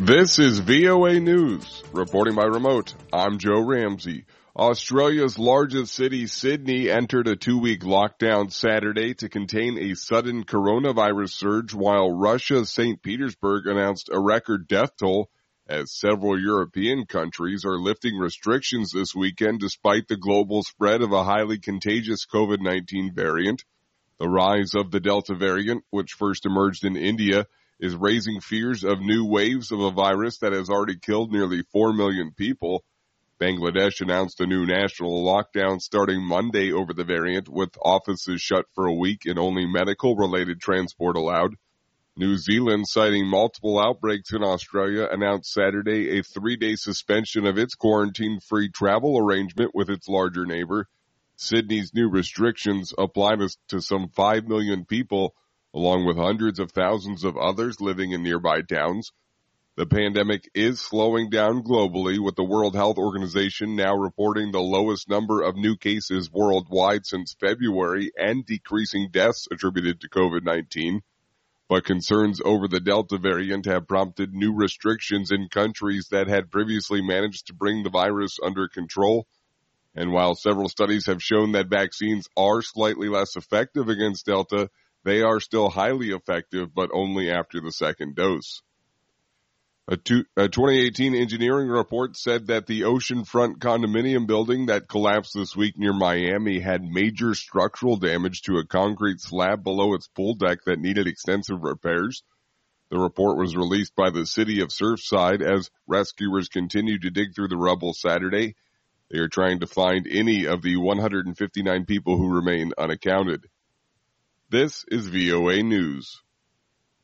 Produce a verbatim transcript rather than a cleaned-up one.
This is V O A News. Reporting by remote, I'm Joe Ramsey. Australia's largest city, Sydney, entered a two-week lockdown Saturday to contain a sudden coronavirus surge, while Russia's Saint Petersburg announced a record death toll as several European countries are lifting restrictions this weekend despite the global spread of a highly contagious COVID nineteen variant. The rise of the Delta variant, which first emerged in India, is raising fears of new waves of a virus that has already killed nearly four million people. Bangladesh announced a new national lockdown starting Monday over the variant, with offices shut for a week and only medical-related transport allowed. New Zealand, citing multiple outbreaks in Australia, announced Saturday a three-day suspension of its quarantine-free travel arrangement with its larger neighbor. Sydney's new restrictions apply to some five million people, along with hundreds of thousands of others living in nearby towns. The pandemic is slowing down globally, with the World Health Organization now reporting the lowest number of new cases worldwide since February and decreasing deaths attributed to COVID nineteen. But concerns over the Delta variant have prompted new restrictions in countries that had previously managed to bring the virus under control. And while several studies have shown that vaccines are slightly less effective against Delta, they are still highly effective, but only after the second dose. A, two, a twenty eighteen engineering report said that the oceanfront condominium building that collapsed this week near Miami had major structural damage to a concrete slab below its pool deck that needed extensive repairs. The report was released by the city of Surfside as rescuers continued to dig through the rubble Saturday. They are trying to find any of the one hundred fifty-nine people who remain unaccounted. This is V O A News.